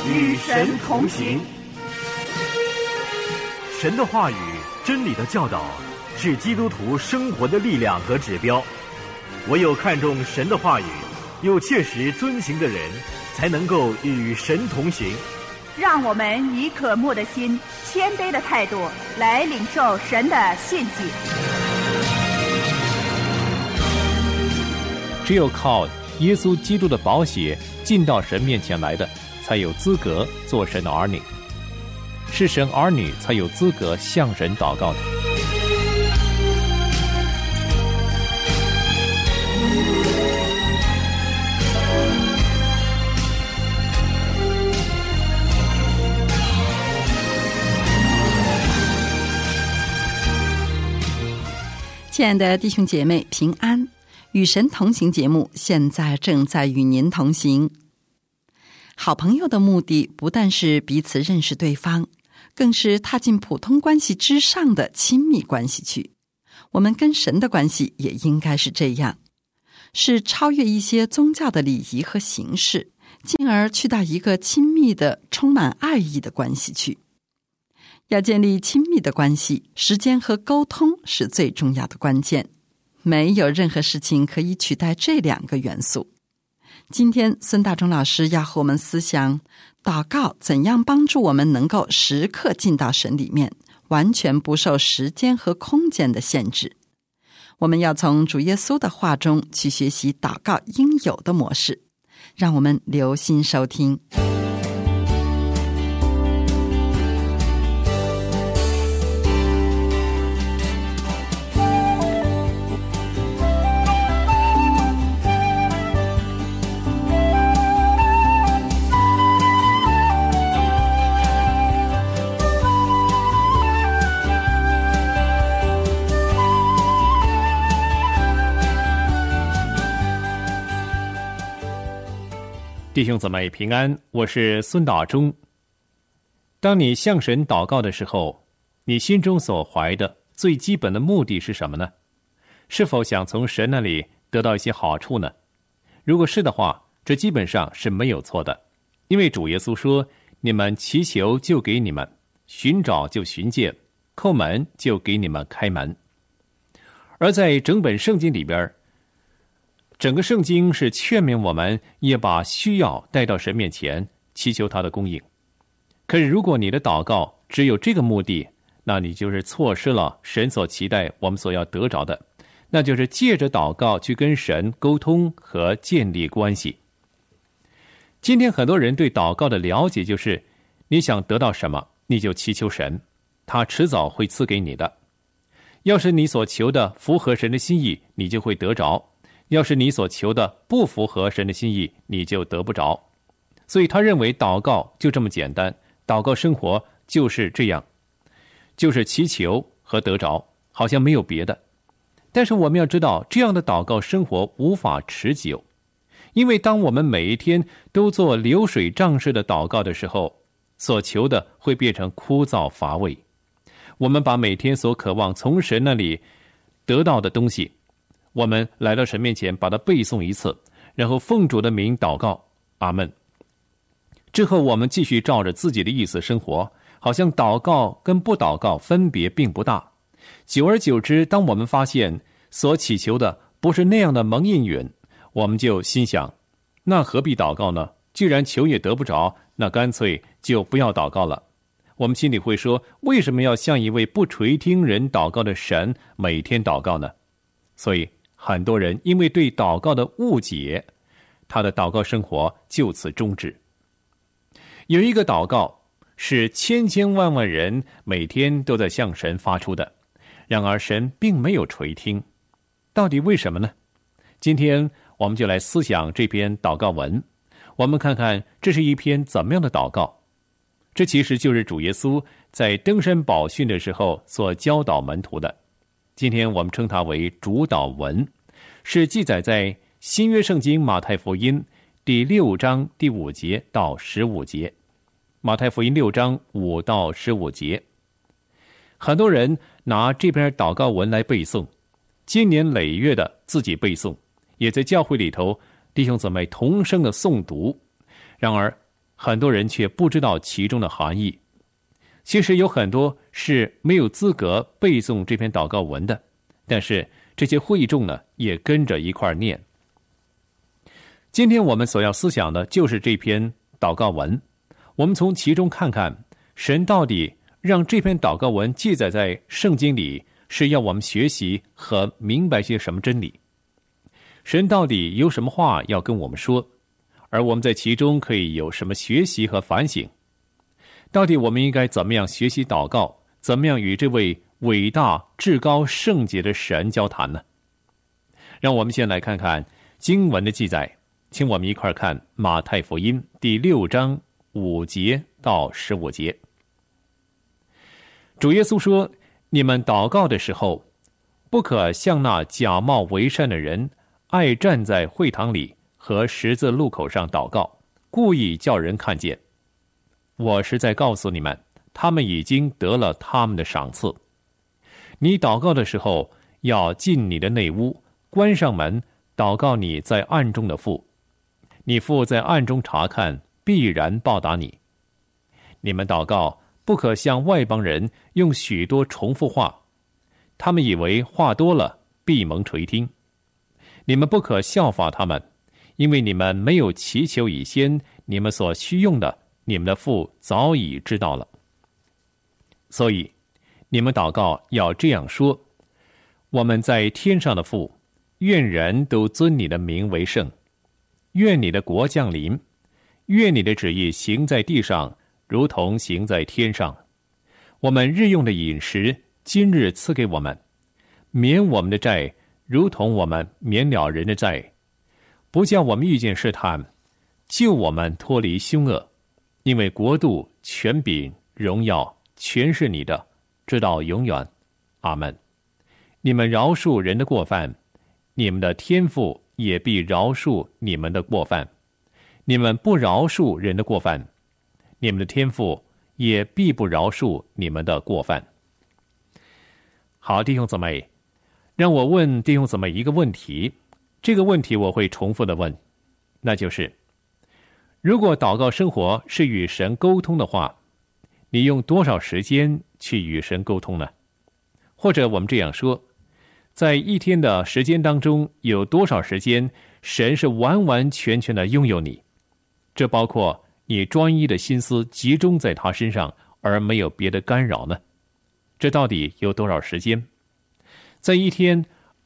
与神同行。 神的话语、真理的教导是基督徒生活的力量和指标。唯有看重神的话语，又切实遵行的人，才能够与神同行。 让我们以渴慕的心、谦卑的态度来领受神的信息。 只有靠耶稣基督的宝血进到神面前来的，才有资格做神的儿女。是神儿女才有资格向神祷告的。 亲爱的弟兄姐妹，平安！与神同行节目现在正在与您同行。好朋友的目的不但是彼此认识对方，更是踏进普通关系之上的亲密关系去。我们跟神的关系也应该是这样，是超越一些宗教的礼仪和形式，进而去到一个亲密的、充满爱意的关系去。要建立亲密的关系，时间和沟通是最重要的关键，没有任何事情可以取代这两个元素。今天孙大中老师要和我们思想祷告怎样帮助我们能够时刻进到神里面，完全不受时间和空间的限制。我们要从主耶稣的话中去学习祷告应有的模式，让我们留心收听。 弟兄姊妹平安，我是孙大中。当你向神祷告的时候，你心中所怀的最基本的目的是什么呢？是否想从神那里得到一些好处呢？如果是的话，这基本上是没有错的，因为主耶稣说，你们祈求就给你们，寻找就寻见，叩门就给你们开门。而在整本圣经里边，整个圣经是劝勉我们也把需要带到神面前，祈求他的供应。可是如果你的祷告只有这个目的，那你就是错失了神所期待我们所要得着的，那就是借着祷告去跟神沟通和建立关系。今天很多人对祷告的了解就是，你想得到什么，你就祈求神，他迟早会赐给你的。要是你所求的符合神的心意，你就会得着；要是你所求的不符合神的心意，你就得不着。所以他认为祷告就这么简单，祷告生活就是这样，就是祈求和得着，好像没有别的。但是我们要知道，这样的祷告生活无法持久，因为当我们每一天都做流水账式的祷告的时候，所求的会变成枯燥乏味。我们把每天所渴望从神那里得到的东西，我们来到神面前把它背诵一次，然后奉主的名祷告，阿们。之后我们继续照着自己的意思生活，好像祷告跟不祷告分别并不大。久而久之，当我们发现所祈求的不是那样的蒙应允，我们就心想，那何必祷告呢？既然求也得不着，那干脆就不要祷告了。我们心里会说，为什么要向一位不垂听人祷告的神每天祷告呢？所以很多人因为对祷告的误解，他的祷告生活就此终止。有一个祷告是千千万万人每天都在向神发出的，然而神并没有垂听，到底为什么呢？今天我们就来思想这篇祷告文，我们看看这是一篇怎么样的祷告。这其实就是主耶稣在登山宝训的时候所教导门徒的。今天我们称它为主祷文，是记载在新约圣经马太福音第6章第5节到15节。马太福音6章5到15节。很多人拿这篇祷告文来背诵，经年累月的自己背诵，也在教会里头弟兄姊妹同声的诵读。然而很多人却不知道其中的含义。其实有很多是没有资格背诵这篇祷告文的，但是这些会众呢，也跟着一块念。今天我们所要思想的就是这篇祷告文，我们从其中看看神到底让这篇祷告文记载在圣经里，是要我们学习和明白些什么真理。神到底有什么话要跟我们说，而我们在其中可以有什么学习和反省？到底我们应该怎么样学习祷告，怎么样与这位伟大至高圣洁的神交谈呢？让我们先来看看经文的记载，请我们一块看马太福音第6章5节到15节。主耶稣说，你们祷告的时候，不可像那假冒为善的人，爱站在会堂里和十字路口上祷告，故意叫人看见。我实在告诉你们，他们已经得了他们的赏赐。你祷告的时候，要进你的内屋，关上门，祷告你在暗中的父。你父在暗中查看，必然报答你。你们祷告，不可像外邦人用许多重复话，他们以为话多了必蒙垂听。你们不可效法他们，因为你们没有祈求以先，你们所需用的，你们的父早已知道了。所以你们祷告要这样说：我们在天上的父，愿人都尊你的名为圣，愿你的国降临，愿你的旨意行在地上，如同行在天上。我们日用的饮食，今日赐给我们，免我们的债，如同我们免了人的债，不叫我们遇见试探，救我们脱离凶恶。因为国度、权柄、荣耀，全是你的，直到永远。阿们。你们饶恕人的过犯，你们的天父也必饶恕你们的过犯；你们不饶恕人的过犯，你们的天父也必不饶恕你们的过犯。好，弟兄姊妹，让我问弟兄姊妹一个问题，这个问题我会重复的问，那就是：如果祷告生活是与神沟通的话，你用多少时间去与神沟通呢？或者我们这样说，在一天的时间当中，有多少时间神是完完全全的拥有你？这包括你专一的心思集中在他身上，而没有别的干扰呢？这到底有多少时间？在一天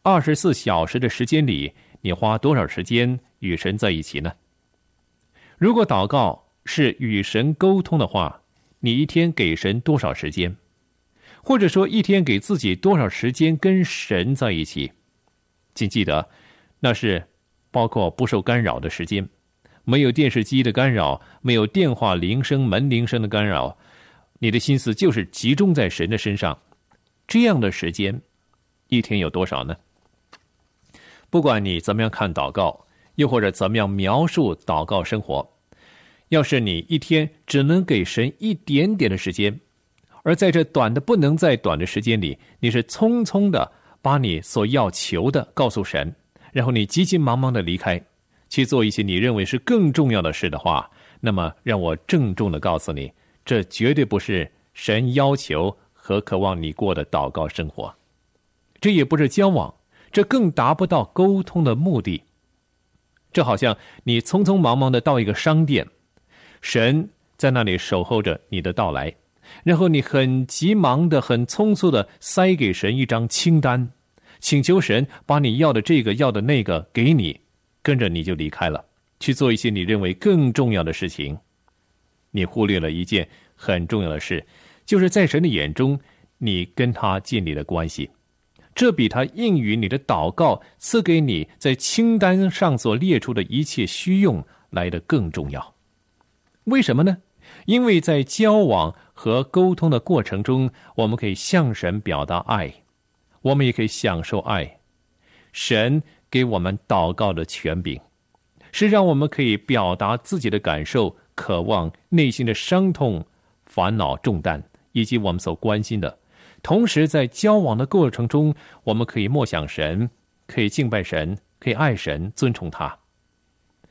24小时的时间里，你花多少时间与神在一起呢？如果祷告是与神沟通的话，你一天给神多少时间？或者说一天给自己多少时间跟神在一起？请记得，那是包括不受干扰的时间，没有电视机的干扰，没有电话铃声、门铃声的干扰，你的心思就是集中在神的身上。这样的时间，一天有多少呢？不管你怎么样看祷告，又或者怎么样描述祷告生活，要是你一天只能给神一点点的时间，而在这短的不能再短的时间里，你是匆匆的把你所要求的告诉神，然后你急急忙忙的离开，去做一些你认为是更重要的事的话，那么让我郑重的告诉你，这绝对不是神要求和渴望你过的祷告生活，这也不是交往，这更达不到沟通的目的。这好像你匆匆忙忙的到一个商店，神在那里守候着你的到来，然后你很急忙的、很匆促的塞给神一张清单，请求神把你要的这个、要的那个给你，跟着你就离开了，去做一些你认为更重要的事情。你忽略了一件很重要的事，就是在神的眼中，你跟他建立了关系，这比他应允你的祷告赐给你在清单上所列出的一切需用来得更重要。为什么呢？因为在交往和沟通的过程中，我们可以向神表达爱，我们也可以享受爱。神给我们祷告的权柄，是让我们可以表达自己的感受、渴望、内心的伤痛、烦恼、重担，以及我们所关心的。同时在交往的过程中，我们可以默想神，可以敬拜神，可以爱神，尊崇他。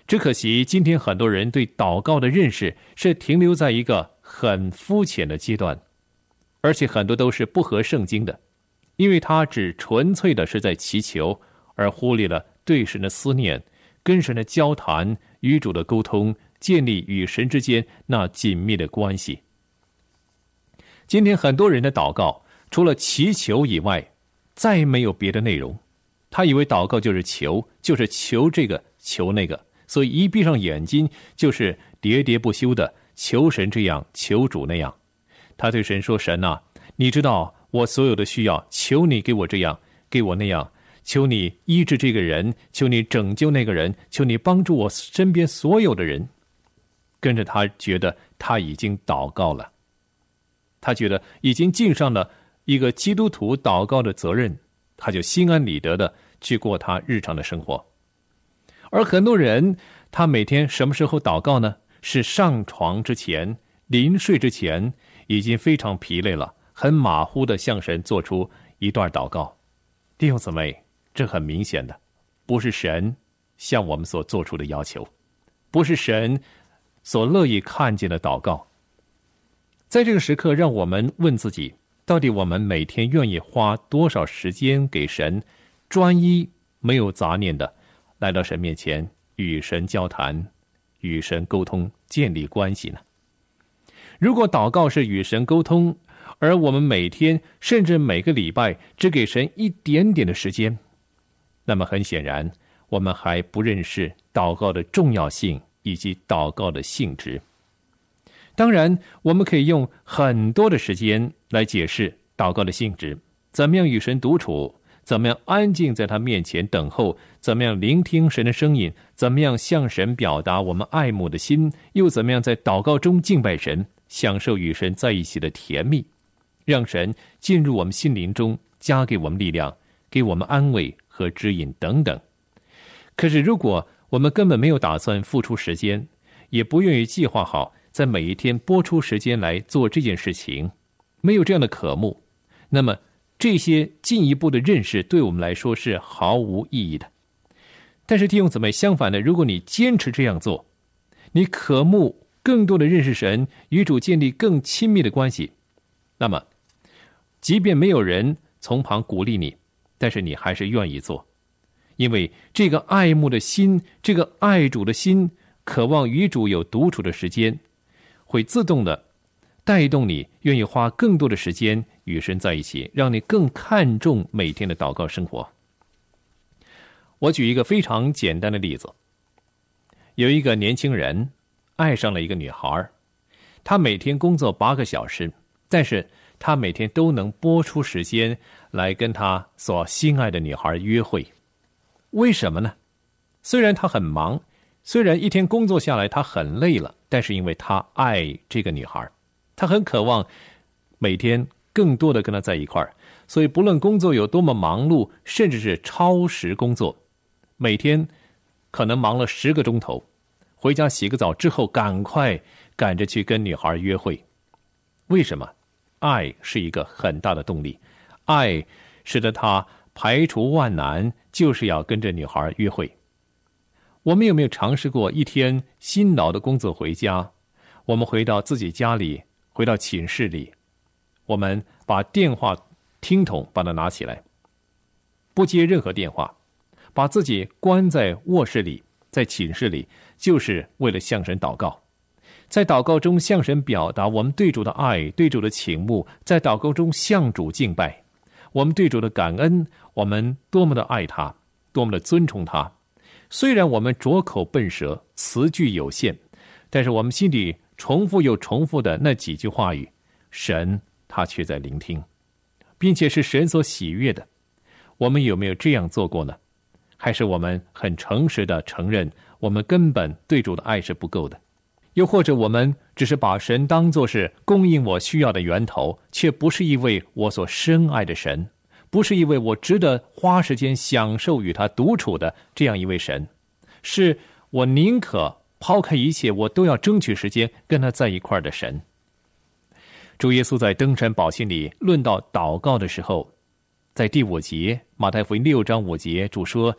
只可惜今天很多人对祷告的认识是停留在一个很肤浅的阶段，而且很多都是不合圣经的，因为他只纯粹的是在祈求，而忽略了对神的思念、跟神的交谈、与主的沟通，建立与神之间那紧密的关系。今天很多人的祷告除了祈求以外再没有别的内容，他以为祷告就是求，就是求这个求那个，所以一闭上眼睛就是喋喋不休的求神这样求主那样。他对神说，神啊，你知道我所有的需要，求你给我这样给我那样，求你医治这个人，求你拯救那个人，求你帮助我身边所有的人。跟着他觉得他已经祷告了，他觉得已经尽上了一个基督徒祷告的责任，他就心安理得的去过他日常的生活。而很多人他每天什么时候祷告呢？是上床之前，临睡之前，已经非常疲累了，很马虎的向神做出一段祷告。弟兄姊妹，这很明显的不是神向我们所做出的要求，不是神所乐意看见的祷告。在这个时刻，让我们问自己，到底我们每天愿意花多少时间给神，专一没有杂念的来到神面前，与神交谈，与神沟通，建立关系呢？如果祷告是与神沟通，而我们每天甚至每个礼拜只给神一点点的时间，那么很显然我们还不认识祷告的重要性以及祷告的性质。当然我们可以用很多的时间来解释祷告的性质，怎么样与神独处，怎么样安静在他面前等候，怎么样聆听神的声音，怎么样向神表达我们爱慕的心，又怎么样在祷告中敬拜神，享受与神在一起的甜蜜，让神进入我们心灵中，加给我们力量，给我们安慰和指引等等。可是如果我们根本没有打算付出时间，也不愿意计划好在每一天拨出时间来做这件事情，没有这样的渴慕，那么这些进一步的认识对我们来说是毫无意义的。但是弟兄姊妹，相反的，如果你坚持这样做，你渴慕更多的认识神，与主建立更亲密的关系，那么即便没有人从旁鼓励你，但是你还是愿意做，因为这个爱慕的心，这个爱主的心，渴望与主有独处的时间，会自动的带动你愿意花更多的时间与神在一起，让你更看重每天的祷告生活。我举一个非常简单的例子，有一个年轻人爱上了一个女孩，他每天工作8个小时，但是他每天都能拨出时间来跟他所心爱的女孩约会。为什么呢？虽然他很忙，虽然一天工作下来他很累了，但是因为他爱这个女孩，他很渴望每天更多的跟她在一块儿，所以不论工作有多么忙碌，甚至是超时工作，每天可能忙了10个钟头，回家洗个澡之后赶快赶着去跟女孩约会。为什么？爱是一个很大的动力，爱使得他排除万难，就是要跟着女孩约会。我们有没有尝试过一天辛劳的工作回家，我们回到自己家里，回到寝室里，我们把电话听筒把它拿起来，不接任何电话，把自己关在卧室里，在寝室里，就是为了向神祷告。在祷告中向神表达我们对主的爱，对主的倾慕，在祷告中向主敬拜，我们对主的感恩，我们多么的爱他，多么的尊崇他。虽然我们拙口笨舌，词句有限，但是我们心里重复又重复的那几句话语，神他却在聆听，并且是神所喜悦的。我们有没有这样做过呢？还是我们很诚实的承认我们根本对主的爱是不够的？又或者我们只是把神当作是供应我需要的源头，却不是一位我所深爱的神，不是一位我值得花时间享受与他独处的这样一位神，是我宁可抛开一切，我都要争取时间跟他在一块儿的神。主耶稣在登山宝训里论到祷告的时候，在第5节，马太福音6章5节，主说：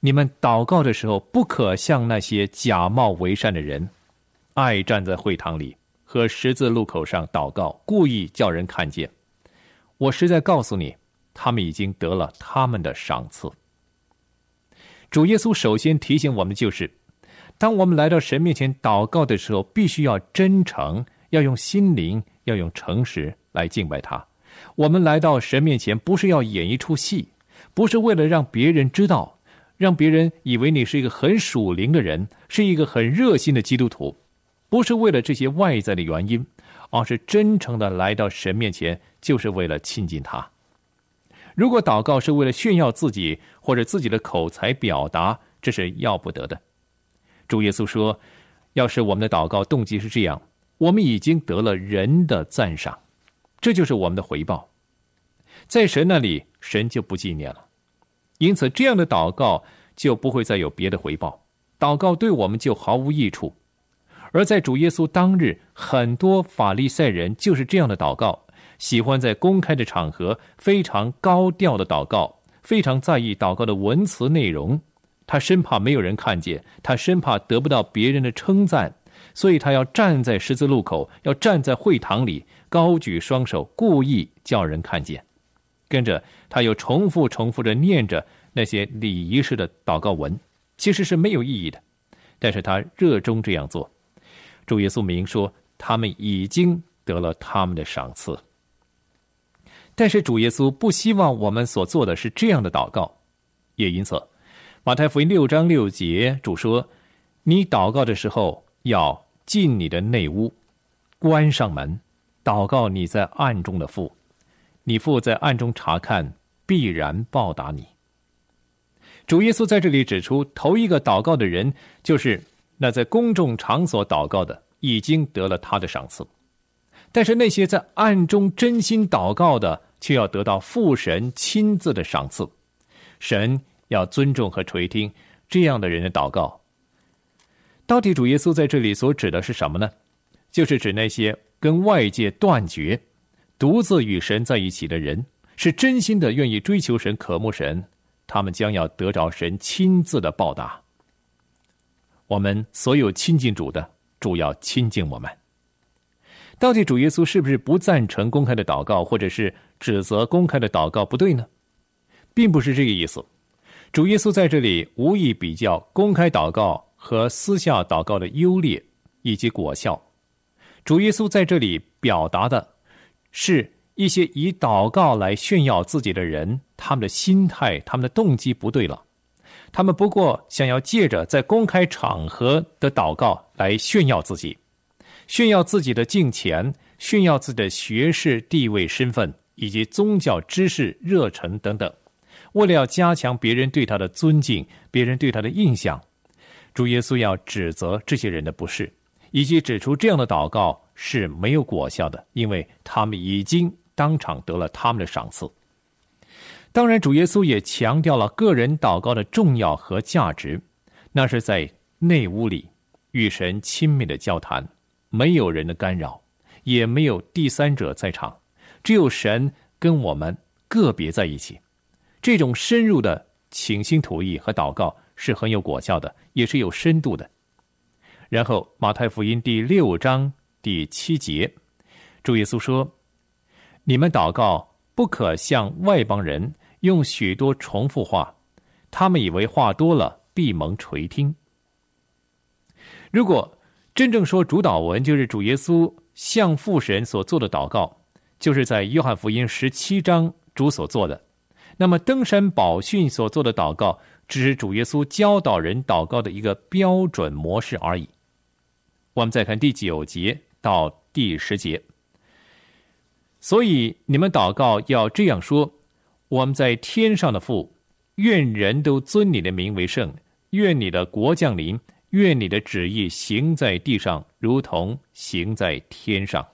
你们祷告的时候，不可像那些假冒为善的人，爱站在会堂里和十字路口上祷告，故意叫人看见。我实在告诉你，他们已经得了他们的赏赐。主耶稣首先提醒我们，就是当我们来到神面前祷告的时候，必须要真诚，要用心灵，要用诚实来敬拜他。我们来到神面前，不是要演一出戏，不是为了让别人知道，让别人以为你是一个很属灵的人，是一个很热心的基督徒，不是为了这些外在的原因，而是真诚的来到神面前，就是为了亲近他。如果祷告是为了炫耀自己或者自己的口才表达，这是要不得的。主耶稣说，要是我们的祷告动机是这样，我们已经得了人的赞赏，这就是我们的回报。在神那里，神就不纪念了，因此这样的祷告就不会再有别的回报，祷告对我们就毫无益处。而在主耶稣当日，很多法利赛人就是这样的祷告，喜欢在公开的场合非常高调的祷告，非常在意祷告的文词内容，他生怕没有人看见，他生怕得不到别人的称赞，所以他要站在十字路口，要站在会堂里，高举双手，故意叫人看见。跟着他又重复的念着那些礼仪式的祷告文，其实是没有意义的，但是他热衷这样做。主耶稣明说，他们已经得了他们的赏赐。但是主耶稣不希望我们所做的是这样的祷告，也因此马太福音6章6节，主说，你祷告的时候要进你的内屋，关上门，祷告你在暗中的父，你父在暗中查看，必然报答你。主耶稣在这里指出，头一个祷告的人，就是那在公众场所祷告的，已经得了他的赏赐。但是那些在暗中真心祷告的，却要得到父神亲自的赏赐。神要尊重和垂听这样的人的祷告。到底主耶稣在这里所指的是什么呢？就是指那些跟外界断绝，独自与神在一起的人，是真心的愿意追求神、渴慕神，他们将要得着神亲自的报答。我们所有亲近主的，主要亲近我们。到底主耶稣是不是不赞成公开的祷告，或者是指责公开的祷告不对呢？并不是这个意思。主耶稣在这里无意比较公开祷告和私下祷告的优劣以及果效。主耶稣在这里表达的是一些以祷告来炫耀自己的人，他们的心态、他们的动机不对了。他们不过想要借着在公开场合的祷告来炫耀自己，炫耀自己的敬虔，炫耀自己的学识、地位、身份以及宗教知识、热忱等等，为了要加强别人对他的尊敬，别人对他的印象。主耶稣要指责这些人的不是，以及指出这样的祷告是没有果效的，因为他们已经当场得了他们的赏赐。当然，主耶稣也强调了个人祷告的重要和价值，那是在内屋里与神亲密的交谈，没有人的干扰，也没有第三者在场，只有神跟我们个别在一起。这种深入的倾心吐意和祷告是很有果效的，也是有深度的。然后马太福音第6章第7节，主耶稣说，你们祷告不可像外邦人用许多重复话，他们以为话多了必蒙垂听。如果真正说主祷文就是主耶稣向父神所做的祷告，就是在约翰福音17章主所做的，那么登山宝训所做的祷告只是主耶稣教导人祷告的一个标准模式而已。我们再看第9节到第10节，所以你们祷告要这样说，我们在天上的父，愿人都尊你的名为圣，愿你的国降临，愿你的旨意行在地上，如同行在天上。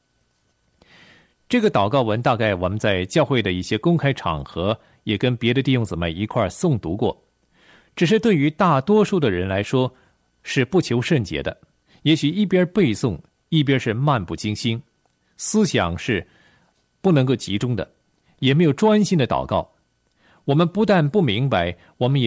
这个祷告文大概我们在教会的一些公开场合也跟别的弟兄姊妹一块诵读过，只是对于大多数的人来说是不求甚解的，也许一边背诵一边是漫不经心，思想是不能够集中的，也没有专心的祷告。我们不但不明白，我们也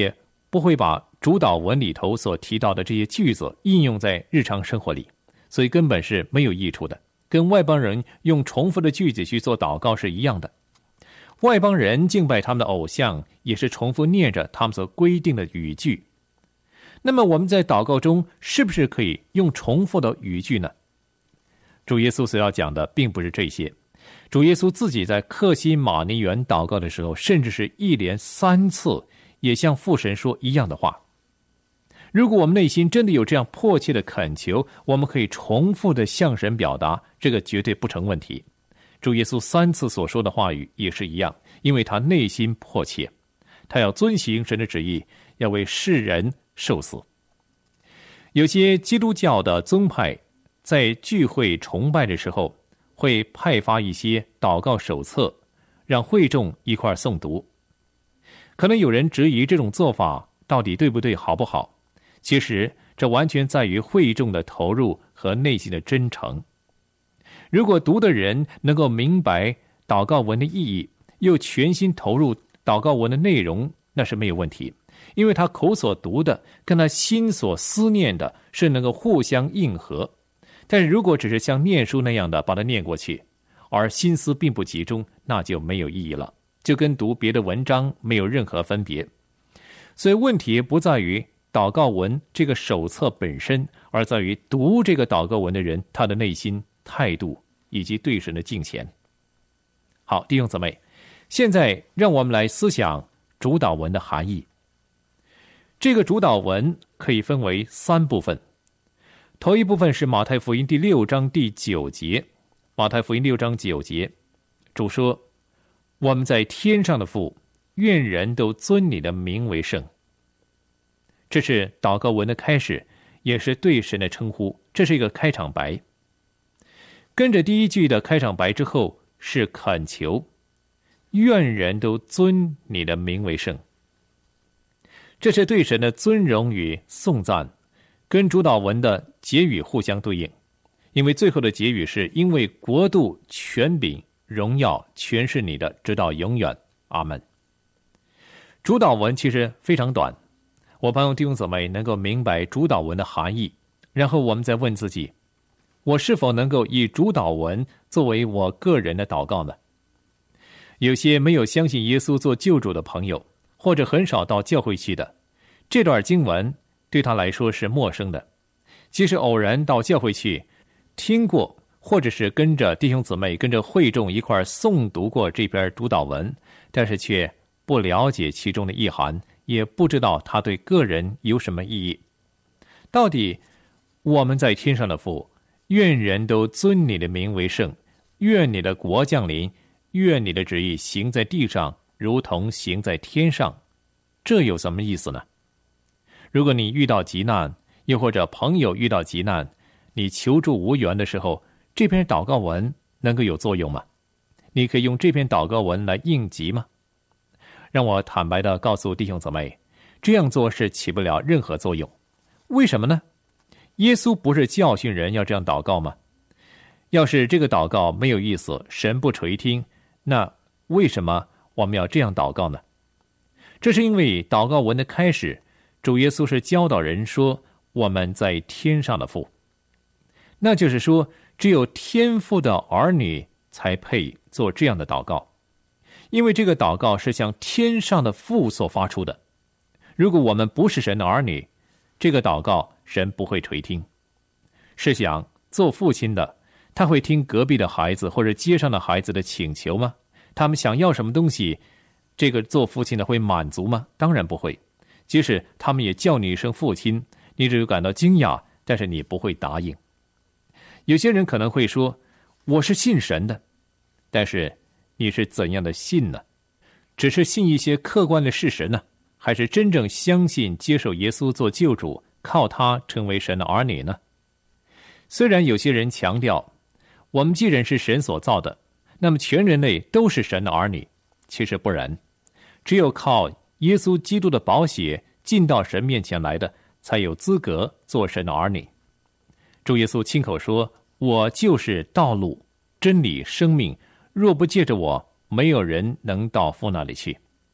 不会把主导文里头所提到的这些句子应用在日常生活里，所以根本是没有益处的，跟外邦人用重复的句子去做祷告是一样的。外邦人敬拜他们的偶像，也是重复念着他们所规定的语句。那么我们在祷告中是不是可以用重复的语句呢？主耶稣所要讲的并不是这些。主耶稣自己在客西马尼园祷告的时候，甚至是一连3次也向父神说一样的话。如果我们内心真的有这样迫切的恳求，我们可以重复的向神表达，这个绝对不成问题。主耶稣3次所说的话语也是一样，因为他内心迫切，他要遵行神的旨意，要为世人受死。有些基督教的宗派在聚会崇拜的时候，会派发一些祷告手册，让会众一块诵读。可能有人质疑这种做法到底对不对，好不好？其实这完全在于会众的投入和内心的真诚。如果读的人能够明白祷告文的意义，又全心投入祷告文的内容，那是没有问题，因为他口所读的跟他心所思念的是能够互相应和。但是如果只是像念书那样的把它念过去，而心思并不集中，那就没有意义了，就跟读别的文章没有任何分别。所以问题不在于祷告文这个手册本身，而在于读这个祷告文的人，他的内心态度以及对神的敬虔。好，弟兄姊妹，现在让我们来思想主祷文的含义。这个主祷文可以分为3部分。头一部分是马太福音第6章第9节。马太福音6章9节，主说：我们在天上的父，愿人都尊你的名为圣。这是祷告文的开始，也是对神的称呼，这是一个开场白。跟着第一句的开场白之后是恳求，愿人都尊你的名为圣。这是对神的尊荣与颂赞，跟主祷文的结语互相对应，因为最后的结语是因为国度、权柄、荣耀全是你的，直到永远。阿们。主祷文其实非常短，我盼望弟兄姊妹能够明白主祷文的含义，然后我们再问自己，我是否能够以主祷文作为我个人的祷告呢？有些没有相信耶稣做救主的朋友，或者很少到教会去的，这段经文对他来说是陌生的。即使偶然到教会去听过，或者是跟着弟兄姊妹跟着会众一块诵读过这篇主祷文，但是却不了解其中的意涵，也不知道它对个人有什么意义。到底我们在天上的父，愿人都尊你的名为圣，愿你的国降临，愿你的旨意行在地上如同行在天上，这有什么意思呢？如果你遇到急难，又或者朋友遇到急难，你求助无援的时候，这篇祷告文能够有作用吗？你可以用这篇祷告文来应急吗？让我坦白地告诉弟兄姊妹，这样做是起不了任何作用。为什么呢？耶稣不是教训人要这样祷告吗？要是这个祷告没有意思，神不垂听，那为什么我们要这样祷告呢？这是因为祷告文的开始，主耶稣是教导人说，我们在天上的父。那就是说，只有天父的儿女才配做这样的祷告，因为这个祷告是向天上的父所发出的。如果我们不是神的儿女，这个祷告神不会垂听。试想，做父亲的，他会听隔壁的孩子或者街上的孩子的请求吗？他们想要什么东西，这个做父亲的会满足吗？当然不会。即使他们也叫你一声父亲，你只有感到惊讶，但是你不会答应。有些人可能会说，我是信神的，但是你是怎样的信呢？只是信一些客观的事实呢，还是真正相信接受耶稣做救主，靠他成为神的儿女呢？虽然有些人强调，我们既然是神所造的，那么全人类都是神的儿女，其实不然。只有靠耶稣基督的宝血进到神面前来的，才有资格做神的儿女。主耶稣亲口说，我就是道路、真理、生命，若不借着我，没有人能到父那里去。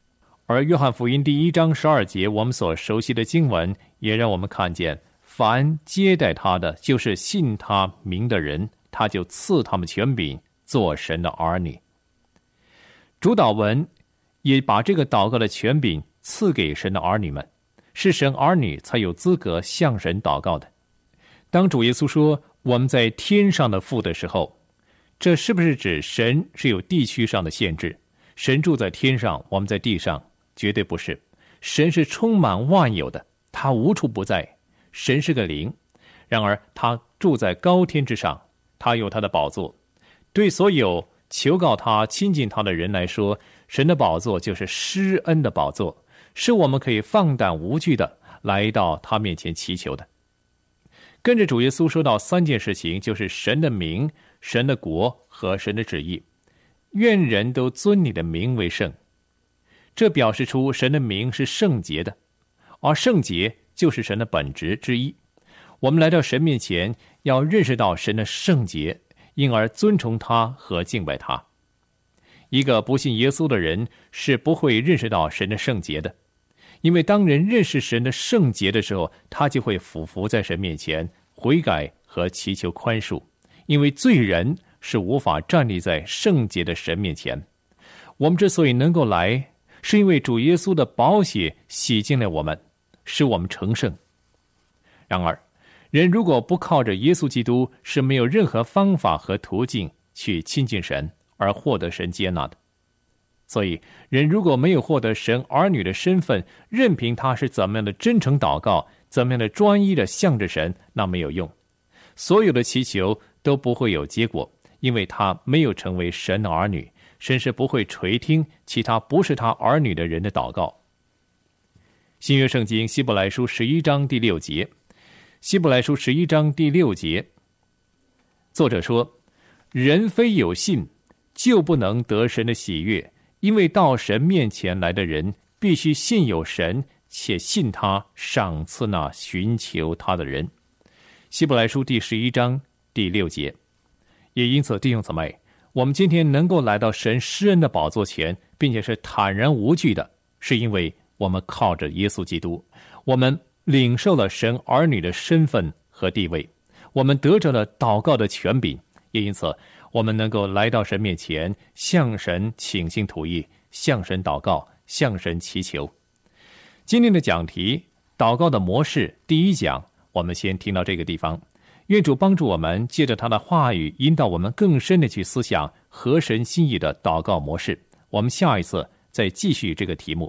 而约翰福音第1章12节，我们所熟悉的经文也让我们看见，凡接待他的，就是信他名的人，他就赐他们权柄做神的儿女。主祷文也把这个祷告的权柄赐给神的儿女们，是神儿女才有资格向神祷告的。当主耶稣说我们在天上的父的时候，这是不是指神是有地区上的限制？神住在天上，我们在地上？绝对不是。神是充满万有的，他无处不在。神是个灵，然而他住在高天之上，他有他的宝座。对所有求告他、亲近他的人来说，神的宝座就是施恩的宝座，是我们可以放胆无惧的来到他面前祈求的。跟着主耶稣说到3件事情，就是神的名、神的国和神的旨意。愿人都尊你的名为圣。这表示出神的名是圣洁的，而圣洁就是神的本质之一。我们来到神面前，要认识到神的圣洁，因而尊崇他和敬拜他。一个不信耶稣的人是不会认识到神的圣洁的，因为当人认识神的圣洁的时候，他就会俯伏在神面前悔改和祈求宽恕，因为罪人是无法站立在圣洁的神面前。我们之所以能够来，是因为主耶稣的宝血洗净了我们，使我们成圣。然而，人如果不靠着耶稣基督，是没有任何方法和途径去亲近神而获得神接纳的。所以，人如果没有获得神儿女的身份，任凭他是怎么样的真诚祷告，怎么样的专一的向着神，那没有用。所有的祈求都不会有结果，因为他没有成为神的儿女。神是不会垂听其他不是他儿女的人的祷告。新约圣经希伯来书11章第6节，希伯来书11章第6节，作者说：人非有信，就不能得神的喜悦，因为到神面前来的人，必须信有神，且信他赏赐那寻求他的人。希伯来书第11章第6节。也因此，弟兄姊妹，我们今天能够来到神施恩的宝座前，并且是坦然无惧的，是因为我们靠着耶稣基督，我们领受了神儿女的身份和地位，我们得着了祷告的权柄，也因此我们能够来到神面前，向神倾心吐意，向神祷告，向神祈求。今天的讲题，祷告的模式第1讲，我们先听到这个地方。愿主帮助我们，借着他的话语引导我们更深的去思想合神心意的祷告模式。我们下一次再继续这个题目。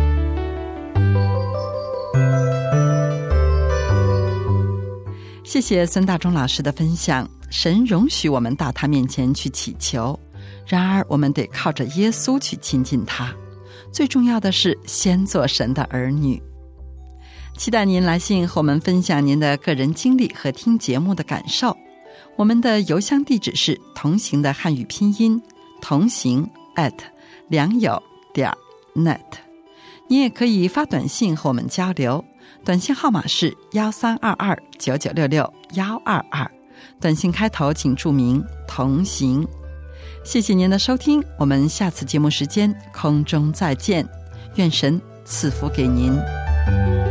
谢谢孙大中老师的分享。神容许我们到他面前去祈求，然而我们得靠着耶稣去亲近他。最重要的是先做神的儿女。期待您来信和我们分享您的个人经历和听节目的感受。我们的邮箱地址是同行的汉语拼音同行良友.net。你也可以发短信和我们交流，短信号码是132299662122，短信开头请注明同行。谢谢您的收听，我们下次节目时间空中再见，愿神赐福给您。